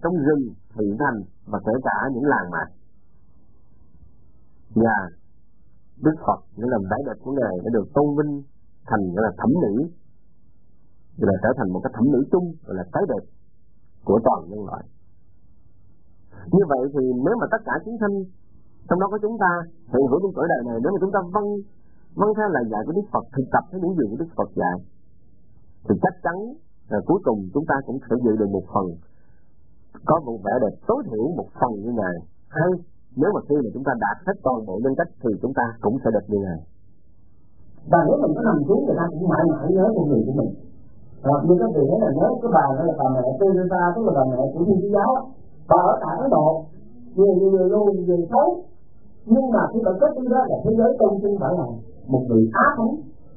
trong rừng, huyện thành và kể cả những làng mạc. Và Đức Phật những làm vẻ đẹp của Ngài đã được tôn vinh thành gọi là thẩm mỹ, gọi là trở thành một cái thẩm mỹ chung, gọi là cái đẹp của toàn nhân loại. Như vậy thì nếu mà tất cả chúng sanh, trong đó có chúng ta hiện hữu trong cõi đời này, nếu mà chúng ta vâng theo lời dạy của Đức Phật, thực tập theo những điều của Đức Phật dạy, thì chắc chắn là cuối cùng chúng ta cũng sẽ dự được một phần, có một vẻ đẹp tối thiểu một phần như Ngài. Hay nếu mà khi mà chúng ta đạt hết toàn bộ nhân cách thì chúng ta cũng sẽ đẹp như Ngài. Và nếu mình có nằm xuống, người ta cũng mãi mãi nhớ con người của mình. Như các vị thấy là nhớ cái bà đó là bà mẹ Teresa, tức là bà mẹ của Thiên Chúa Giáo, bà ở tại Ấn Độ, người luôn người xấu, nhưng mà khi bà kết đi đó là thế giới tôn trinh phải là một vị á thánh.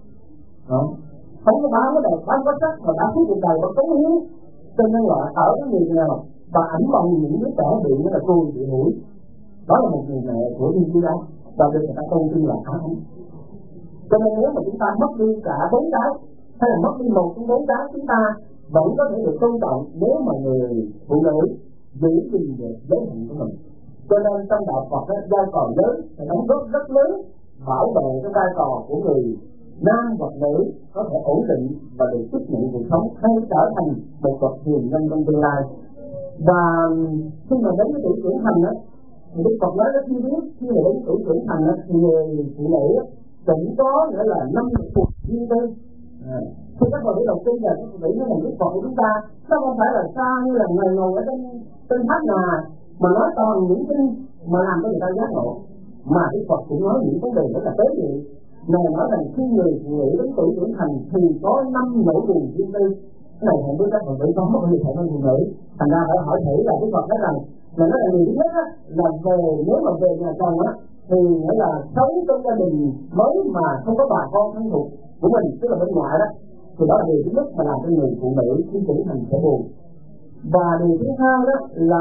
Không có báo cái đẹp, không có sắc mà đã suốt cuộc đời và cống hiến cho nhân loại ở cái người nào và ảnh bằng những đứa trẻ bị nó là tôi bị hủy. Đó là một người mẹ của Thiên Chúa Giáo và được người ta tôn trinh là á thánh. Cho nên nếu mà chúng ta mất đi cả bốn cái hay là mất đi một trong bốn cái, chúng ta vẫn có thể được tôn trọng nếu mà người phụ nữ giữ gìn được giới hạnh của mình. Cho nên trong đạo Phật vai trò lớn và đóng góp rất lớn bảo vệ cái vai trò của người nam hoặc nữ có thể ổn định và được tiếp nhận cuộc sống hay trở thành một bậc hiền nhân trong tương lai. Và khi mà đến cái tuổi trưởng thành á, thì Đức Phật nói rất chi tiết, khi mà đến tuổi trưởng thành á, thì người phụ nữ cũng có nghĩa là 5 cuộc riêng tư. Khi các bạn biết đầu tiên là các vị nói rằng Đức Phật của chúng ta nó không phải là xa như là người ngồi ở trên tháp nhà mà nói toàn những kinh mà làm cho người ta giác ngộ, mà Đức Phật cũng nói những vấn đề rất là tế nhị. Ngài nói rằng khi người phụ nữ đến tuổi trưởng thành thì có 5 nỗi buồn riêng tư. Cái này không biết các bạn biết có một người thầy phụ nữ, thành ra phải hỏi thử là Đức Phật nói rằng là nó là người thứ nhất á, là về nếu mà về nhà chồng á thì nghĩa là sống trong gia đình mới mà không có bà con thân thuộc của mình, tức là bên ngoài đó, thì đó là điều thứ nhất mà làm cho người phụ nữ khi trưởng thành sẽ buồn. Và điều thứ hai đó là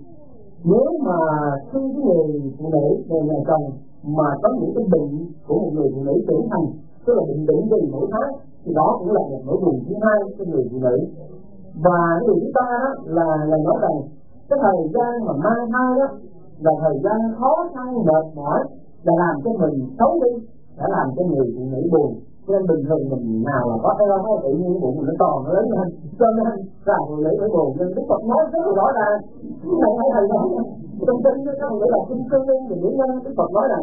nếu mà khi cái người phụ nữ về nhà chồng mà có những cái bệnh của một người phụ nữ trưởng thành, tức là bệnh định kỳ mỗi tháng, thì đó cũng là một nỗi buồn thứ hai cho người phụ nữ. Và cái điều thứ ba đó là nói rằng cái thời gian mà mang thai đó là thời gian khó khăn mệt mỏi, là làm cho mình xấu đi, đã làm cho người phụ nữ buồn. Nên bình thường mình nào là có eo hay tự nhiên cái bụng mình nó tròn nó lớn lên, cho nên là phụ nữ phải buồn. Nên Đức Phật nói rất là rõ ràng, cái này hay thầy nói trong kinh với các người là kinh cư nhân về nữ nhân. Đức Phật nói rằng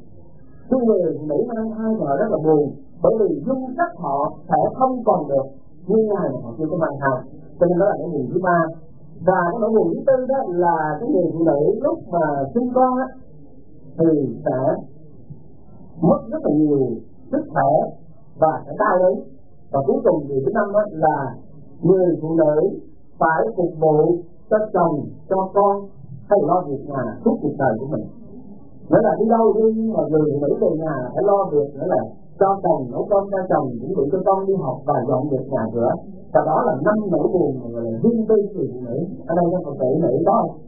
cái người phụ nữ mang thai mà rất là buồn, bởi vì dung sắc họ sẽ không còn được như ngày mà họ chưa có mang thai, cho nên đó là cái buồn thứ ba. Và cái nỗi buồn thứ tư đó là cái người phụ nữ lúc mà sinh con á thì sẽ mất rất là nhiều sức khỏe và sẽ đau đớn. Và cuối cùng thì thứ năm đó là người phụ nữ phải phục vụ cho chồng, cho con hay lo việc nhà suốt cuộc đời của mình. Nghĩa là đi đâu đi nhưng mà người phụ nữ về nhà phải lo việc, nghĩa là cho chồng, nấu cơm cho chồng, chuẩn bị cho con đi học và dọn việc nhà cửa. Và đó là 5 nỗi buồn mà gọi là riêng tư người phụ nữ. Ở đây có Phật tử nữ đó không?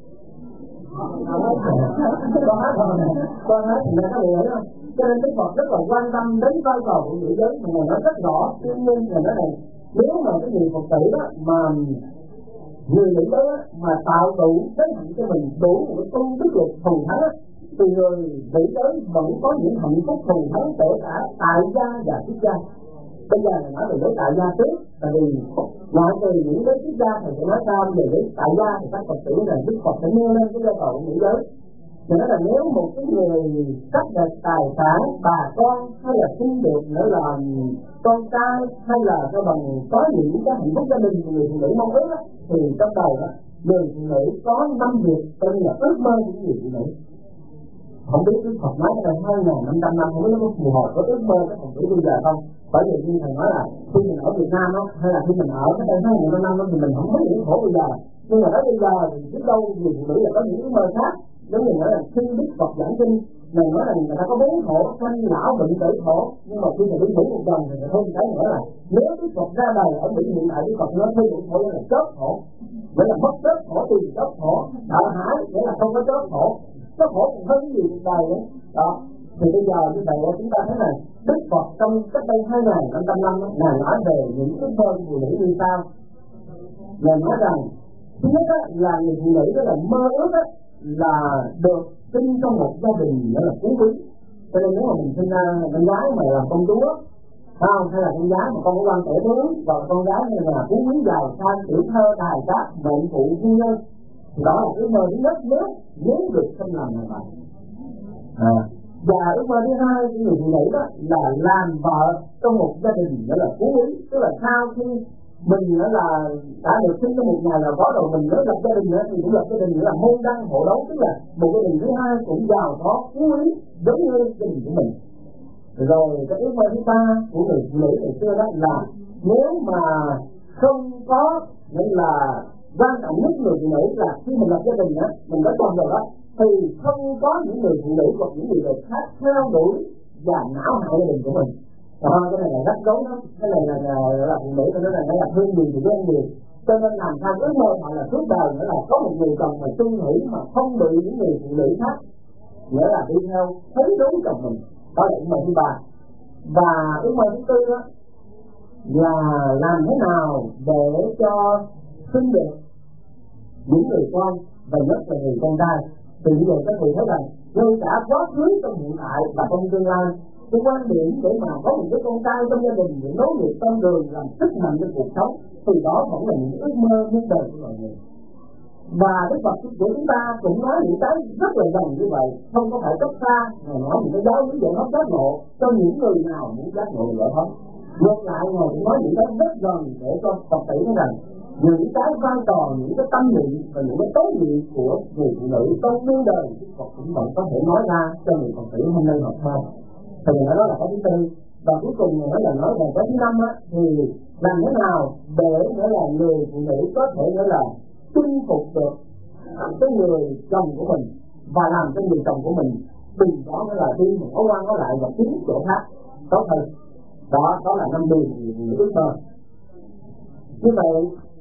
Con nói thì các người đó. Cho nên Đức Phật rất là quan tâm đến vai trò của nữ giới, mà Ngài nói rất rõ. Tuy nhiên là nói này, nếu mà cái người Phật tử đó mà người nữ đó mà tạo đủ cái hạnh cho mình, đủ một cái tu đức lực thuần thắng, thì người nữ giới vẫn có những hạnh phúc thuần thắng kể cả tại gia và xuất gia. Bây giờ là nói về với tại gia trước, tại vì nói về những cái xuất gia thì sẽ nói sao về với tại gia, thì các Phật tử là Đức Phật sẽ nêu lên cái vai trò của nữ giới. Thì nói là nếu một cái người cắt được tài sản, bà con hay là sinh được nữa là con trai hay là các bằng có những cái hạnh phúc gia đình của người phụ nữ mong ước, thì trong đầu đó người phụ nữ có 5 việc tên là ước mơ của người phụ nữ. Không biết Đức Phật nói cái này 2.500 năm không biết nó có phù hợp với ước mơ các Phật tử bây giờ không? Bởi vì như thầy nói là khi mình ở Việt Nam đó, hay là khi mình ở cái đây 2.500 năm đó, thì mình không biết những khổ bây giờ. Nhưng mà tới bây giờ thì biết đâu người phụ nữ là có những ước mơ khác. Giống như nói là khi Đức Phật giảng kinh, mình nói là người ta có 4 khổ, sanh lão bệnh tử khổ, nhưng mà khi mà đi đủ một lần thì thêm cái nữa là nếu Đức Phật ra đời ở Mỹ hiện tại, Đức Phật nói thêm một khổ là chớp khổ, nghĩa là mất chớp khổ, tìm chớp khổ, sợ hãi nghĩa là không có chớp khổ, chớp khổ còn hơn gì cuộc đời nữa. Đó, thì bây giờ như vậy chúng ta thấy này, Đức Phật trong cách đây 2.500 năm Ngài nói về những cái thơ phụ nữ như sau. Ngài nói rằng Thứ nhất á, là người phụ nữ đó là mơ ước á, là được sinh trong một gia đình đó là phú quý. Cho nên nếu mà mình sinh ra con gái mà là công chúa, không, hay là con gái mà con có quan tể tướng, và con gái này là phú quý giàu sang tiểu thơ tài cát mệnh phụ phu nhân, thì đó là ước mơ thứ nhất nếu được sinh làm người bạn. Và ước mơ thứ hai của người phụ nữ đó là làm vợ trong một gia đình đó là phú quý, tức là sau khi mình nữa là đã được sinh trong một nhà nào đó rồi, mình nữa lập gia đình nữa thì cũng lập gia đình nữa là môn đăng hộ đấu, tức là một gia đình thứ hai cũng giàu có phú quý giống như gia đình của mình. Rồi cái ước mơ thứ ba của người phụ nữ ngày xưa đó là nếu mà không có, nên là quan trọng nhất người phụ nữ là khi mình lập gia đình á, mình đã chồng rồi đó, thì không có những người phụ nữ hoặc những người khác theo đuổi và não hại gia đình của mình. Cái này là rắc rối lắm, cái này là phụ nữ cho nên là nó là thương gì thì ghen gì. Cho nên làm sao ước mơ họ là suốt đời nữa là có một người chồng mà chung thủy mà không bị những người phụ nữ khác, nghĩa là đi theo thấy đúng chồng mình. Đó là ước mơ thứ ba. Và ước mơ thứ tư đó là làm thế nào để cho sinh được những người con, và nhất là người con trai. Thì như vậy các vị thấy rằng ngay cả quá khứ trong hiện tại và trong tương lai, cái quan điểm để mà có một cái con trai trong gia đình để nối nghiệp con đường làm sức mạnh cho cuộc sống, thì đó vẫn là những ước mơ muôn đời của mọi người. Và Đức Phật của chúng ta cũng nói những cái rất là gần như vậy, không có phải cách xa, mà nói những cái giáo lý giải thoát giác ngộ cho những người nào muốn giác ngộ giải thoát. Ngược lại Ngài cũng nói những cái rất gần để cho Phật tử nói rằng những cái vai trò, những cái tâm niệm và những cái tế niệm của người phụ nữ trong đương đời Phật cũng vẫn có thể nói ra cho người Phật tử hôm nay học thôi. Thì đó là cái thứ tư. Và cuối cùng nói là nói về cái thứ năm á, thì làm thế nào để nghĩa là người phụ nữ có thể nghĩa là chinh phục được cái người chồng của mình và làm cho người chồng của mình đừng có nghĩa là đi một có quan có lại và kiếm chỗ khác tốt hơn. Đó là 5 điều người ước mơ. Như vậy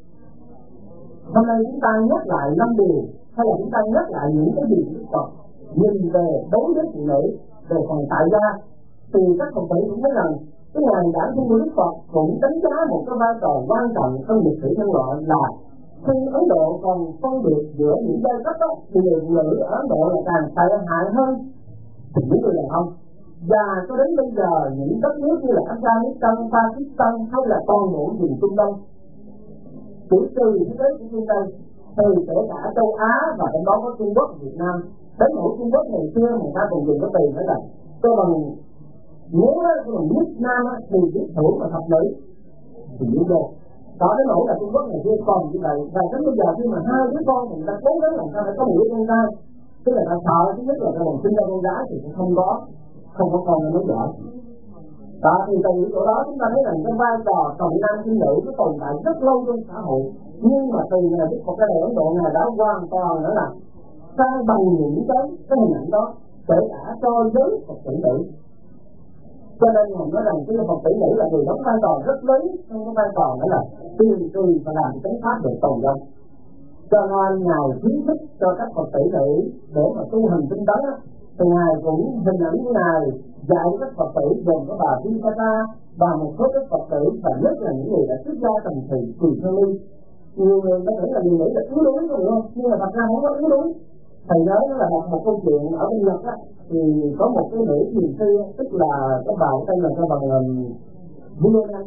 hôm nay chúng ta nhắc lại 5 điều, hay là chúng ta nhắc lại những cái điều Đức Phật nhìn về đối với phụ nữ về phần tại gia, thì các Phật tử cũng thấy rằng cái ngày giảng của Đức Phật cũng đánh giá một cái vai trò quan trọng trong lịch sử nhân loại là khi Ấn Độ còn phân biệt giữa những giai cấp đó, thì người phụ nữ ở Ấn Độ là càng tệ hại hơn những người đàn ông. Và cho đến bây giờ những đất nước như là Afghanistan, Pakistan hay là toàn bộ vùng Trung Đông, chỉ trừ thế giới của phương Tây, thì kể cả châu Á và trong đó có Trung Quốc, Việt Nam, đến nỗi Trung Quốc ngày xưa người ta còn dùng cái từ đó là cho bằng nếu đó là nước Nam thì biết thưởng mà thập nữ thì biết được. Đó đến nỗi là Trung Quốc ngày xưa còn như vậy. Và đến bây giờ khi mà hai đứa con mình ta cố gắng làm sao để có một đứa con trai, tức là ta sợ thứ nhất là ta còn sinh ra con gái thì cũng không có con là nó giỏi. Đó thì từ chỗ đó chúng ta thấy rằng cái vai trò trọng nam khinh nữ nó tồn tại rất lâu trong xã hội, nhưng mà từ ngày Đức Phật ra đời Ấn Độ Ngài đã hoàn toàn nữa là sai bằng những cái hình ảnh đó, kể cả cho giới Phật tử nữ. Cho nên Ngài nói rằng cái Phật tử nữ là người đóng vai trò rất lớn trong cái vai trò đó là tùy và làm cái pháp được tồn vong. Cho nên Ngài khuyến khích cho các Phật tử nữ để mà tu hành tinh tấn, thì Ngài cũng hình ảnh của Ngài dạy các Phật tử gồm có bà Visakha và một số các Phật tử, và nhất là những người đã xuất gia thành thị Quỳ Sơn Ly. Nhiều người có thể là người nghĩ là yếu đuối đúng không? Nhưng mà thật ra không có yếu đuối. Thầy nhớ là một câu chuyện ở bên Nhật á, thì có một cái nữ thiền sư, tức là cái bà tên là cái bằng Vietnam,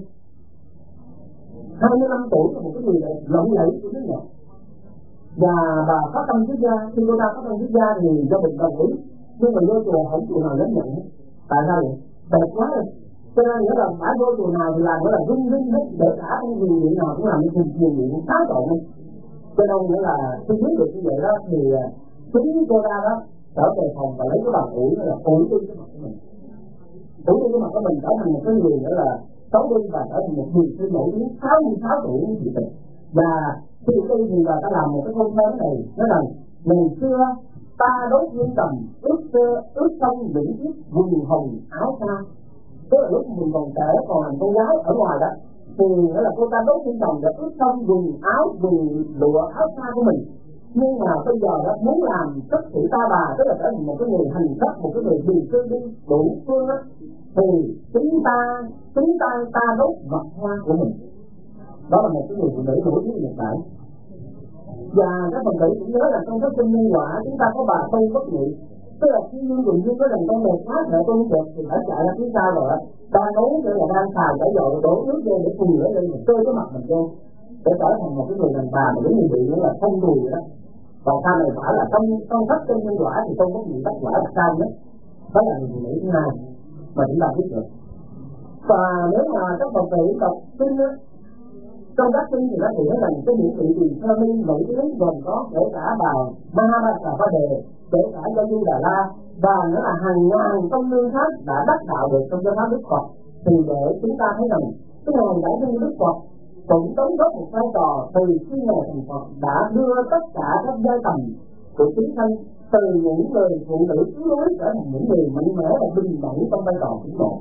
25 tuổi, là một cái người lộng lẫy của nước Nhật. Và bà phát tâm xuất gia, khi cô ta phát tâm xuất gia thì do bệnh đồng ý, nhưng mà vô chùa không chùa nào đến nhận. Tại sao vậy? Đẹp quá rồi. Cho nên nghĩa là phải vô chùa nào thì làm nghĩa là rung hết, để cả con người gì nào cũng làm như thiền viện xá trộn. Cho nên nghĩa là khi biết được như vậy đó thì chính cô ta đó trở về phòng và lấy cái bàn ủi, là ủi đi cái mặt của mình. Ủi đi cái mặt của mình trở thành một cái người nữa là xấu đi và trở thành một người sư nổi tiếng 66 tuổi thị tịch. Và khi đi thì là ta làm một cái công thơ này, nói rằng ngày xưa ta đốt hương trầm ước sông những chiếc quần hồng áo xa. Tức là lúc mình còn trẻ còn làm con gái ở ngoài đó, thì nghĩa là cô ta đốt hương trầm để ước sông quần áo quần lụa áo xa của mình. Nhưng mà bây giờ đó muốn làm tất sĩ ta bà, tức là trở thành một cái người hành sắc, một cái người đi sư đi đủ phương á, thì chúng ta đốt vật hoa của mình. Đó là một cái người phụ nữ nổi tiếng Nhật Bản. Và các phần tử cũng nhớ là trong cái kinh nhân quả chúng ta có bà tu bất nhị, tức là khi Dương Dùng Dương có rằng con một phát là tu được thì phải chạy ra phía sau rồi đó. Ta nấu nữa là đang xài cả dầu đổ nước vô để phun lửa lên mình tươi cái mặt mình vô để trở thành một cái người đàn bà mà giống như bị nữa là không đùi đó. Còn sau này phải là trong thất kinh nhân quả thì tôi có gì tất quả là sai nhất. Đó là người phụ nữ thứ hai mà chúng ta biết được. Và nếu mà các Phật tử đọc kinh á, trong các kinh thì nó chỉ nói rằng cái những vị tỳ kheo ni nổi tiếng gồm có kể cả bà Mahāsāpa Đề, kể cả cho Du Đà La và nữa là hàng ngàn công nương khác đã đắc đạo được trong giáo pháp Đức Phật. Thì để chúng ta thấy rằng cái ngày đại sư Đức Phật cũng đóng góp một vai trò từ khi ngày thành Phật đã đưa tất cả các giai tầng của chúng sanh từ những người phụ nữ yếu đuối trở thành những người mạnh mẽ và bình đẳng trong vai trò của một.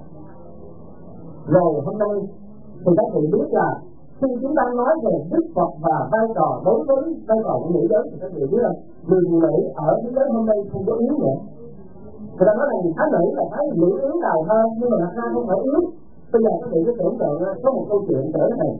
Rồi hôm nay thì các vị biết là khi chúng ta nói về Đức Phật và vai trò đối với vai trò của nữ giới thì các vị biết là người phụ nữ ở thế giới hôm nay không có yếu nữa. Người ta nói rằng thái nữ là thái nữ yếu nào hơn, nhưng mà Nat Na không phải yếu. Bây giờ các vị cứ tưởng tượng có một câu chuyện trở này.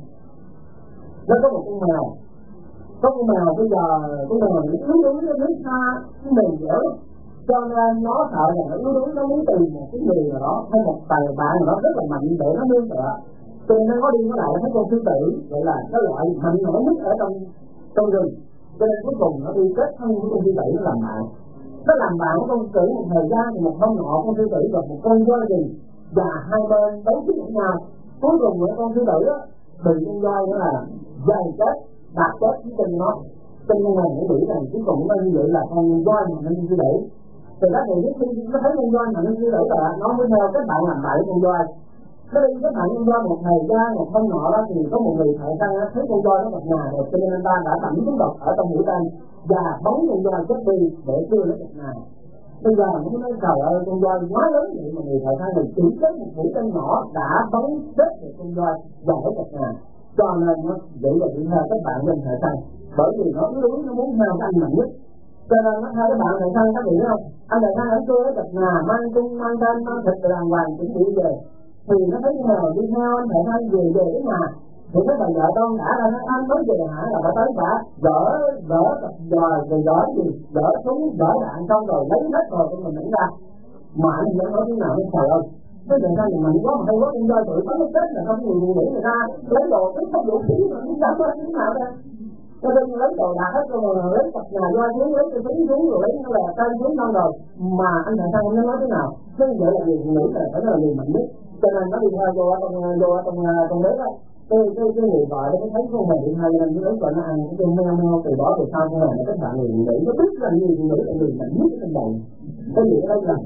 Nó có một con mèo. Có con mèo bây giờ con mèo nó yếu đuối nó biết xa, nó mềm dẻo. Cho nên nó sợ rằng nó yếu đuối nó muốn tìm một cái người nào đó hay một tài bạn nào đó rất là mạnh để nó nương tựa. Cho nên nó đi nó lại thấy con sư tử, gọi là cái loại mạnh mẽ nhất ở trong rừng. Cho nên cuối cùng nó đi kết thân với con sư tử nó làm bạn. Nó làm bạn với con sư tử một thời gian thì một hôm nọ con sư tử gặp một con voi rừng và hai bên đấu sức với nhau. Cuối cùng con sư tử đó bị con voi nữa là dày chết, đạp chết với chân nó. Chân con này nó bị rằng cuối cùng nó như vậy là con voi mà nó sư tử. Từ đó thì khi nó thấy con voi mà nó sư tử là nó mới theo các bạn làm bậy con voi. Nó đi với bạn con voi một thời gian, một hôm nọ đó thì có một người thợ săn thấy con voi nó gặp nhà rồi, cho nên anh ta đã tẩm thuốc độc ở trong mũi tên và bắn con voi chết đi để đưa nó gặp nhà. Bây giờ mình nói trời ơi con voi quá lớn vậy mà người thợ săn này chỉ chết một mũi tên nhỏ đã bắn chết được con voi và để gặp nhà. Cho nên nó vậy là đi theo các bạn bên thợ săn, bởi vì nó yếu nó muốn theo cái anh mạnh nhất. Cho nên nó theo các bạn thợ săn các vị biết không? Anh thợ săn ở kia nó gặp nhà mang cung mang tên mang thịt đàng hoàng chuẩn bị về. Thì nó thấy như nào đi theo anh thợ săn về đến nhà thì cái bà vợ con đã ra nói anh mới về hả là bà tới cả dỡ cặp dòi rồi dỡ gì dỡ súng dỡ đạn xong rồi lấy hết rồi con mình đánh ra mà anh vẫn nói thế nào nó trời ơi cái thợ săn mình quá mà hay quá con voi tự bắn nó chết là không người nghĩ người ta lấy đồ cái không vũ khí mà chúng ta có thế nào đây cho nên lấy đồ đạc hết rồi lấy cặp nhà voi xuống lấy cái súng xuống rồi lấy nó là tay xuống xong rồi mà anh thợ săn nó nói thế nào chứ vậy là người phụ nữ là phải là người mạnh nhất. Cho nên nó đi theo vô trong bếp á, cái người vợ nó thấy con mèo đi theo nên nó lấy cho nó ăn cái meo từ đó từ sau con mèo nó các bạn người nghĩ nó biết là người phụ nữ là người mạnh nhất trên đời. Cái gì đó là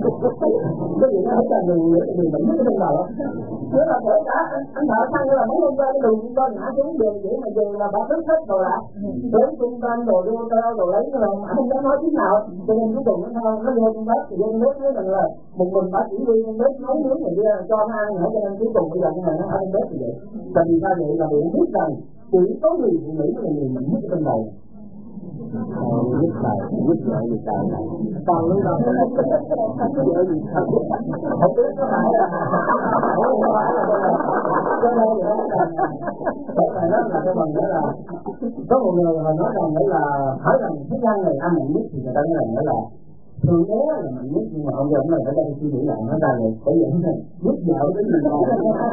cái gì nó là người mạnh nhất trên đời. Nếu là kể cả anh thợ săn là mấy hôm qua cái đường con ngã xuống đường vậy mà giờ là bà thức hết rồi ạ. Đến trung tâm rồi đưa rồi lấy cái lòng không dám nói tiếng nào. Cho nên cuối cùng nó vô trong bếp thì vô bếp thấy rằng là một mình bà chỉ đi trong bếp nấu nướng rồi đưa cho nó ăn nữa, cho nên cuối cùng bây giờ con này nó ở trong bếp như vậy. Tại vì sao vậy là vì biết rằng chỉ có người phụ nữ là người mạnh nhất trên đời. Giúp bài giúp vợ gì sao này Còn lúc đó vợ gì sao không biết có phải là cho nên vậy phải nói là cái bằng nữa là có một người họ nói rằng đấy là hỏi rằng thế gian này ăn mạnh nhất thì người ta nói rằng là thường thế là mạnh nhất nhưng mà ông giờ này phải đang suy nghĩ lại nó ra rồi bởi vậy này giúp vợ đến người nào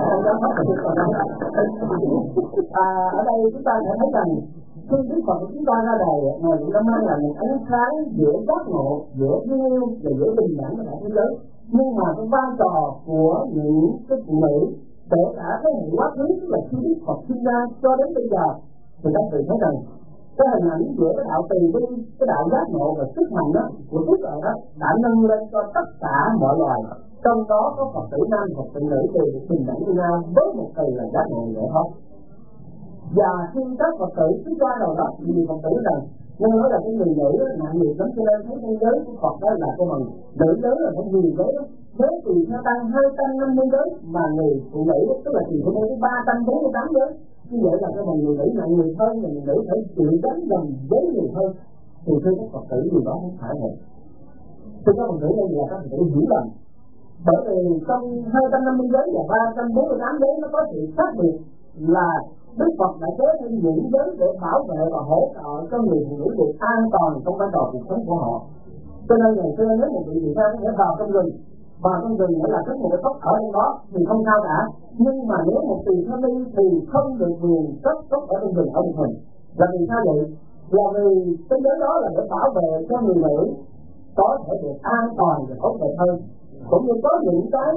ở đây chúng ta sẽ thấy rằng khi Đức Phật của chúng ta ra đời, Ngài cũng đã mang lại một ánh sáng giữa giác ngộ, giữa thương yêu và giữa bình đẳng của cả thế giới. Nhưng mà cái vai trò của những cái phụ nữ, kể cả cái hệ quá khứ tức là khi Đức Phật sinh ra cho đến bây giờ, thì các vị thấy rằng cái hình ảnh giữa cái đạo từ bi, cái đạo giác ngộ và sức mạnh đó của Đức Phật đó đã nâng lên cho tất cả mọi loài. Trong đó có Phật tử nam, Phật tử nữ từ bình đẳng với nhau với một từ là giác ngộ giải thoát. Và khi các Phật tử xuất ra đầu đó thì Phật tử rằng nên nói là cái người nữ nặng nhiều lắm, cho nên thấy con giới của Phật đó là cái bằng nữ giới là một nhiều giới đó. Nếu tùy theo tăng 250 giới mà người phụ nữ tức là tùy theo tới 348 giới. Như vậy là cái bằng người nữ nặng nhiều hơn, người nữ phải chịu đánh đồng giới nhiều hơn. Thì thưa các Phật tử điều đó không phải vậy. Thưa các Phật tử đây là các Phật tử hiểu lầm. Bởi vì trong 250 giới và 348 giới nó có sự khác biệt là Đức Phật đã chế nên những giới để bảo vệ và hỗ trợ cho người phụ nữ được an toàn trong vai trò cuộc sống của họ. Cho nên ngày xưa nếu một vị tỳ kheo có thể vào trong rừng nghĩa là cất một cái cốc ở trong đó thì không sao cả. Nhưng mà nếu một tỳ kheo ni thì không được quyền cất cốc ở trong rừng ở một mình. Là vì sao vậy? Là vì cái giới đó là để bảo vệ cho người nữ có thể được an toàn và tốt đẹp hơn. Cũng như có những cái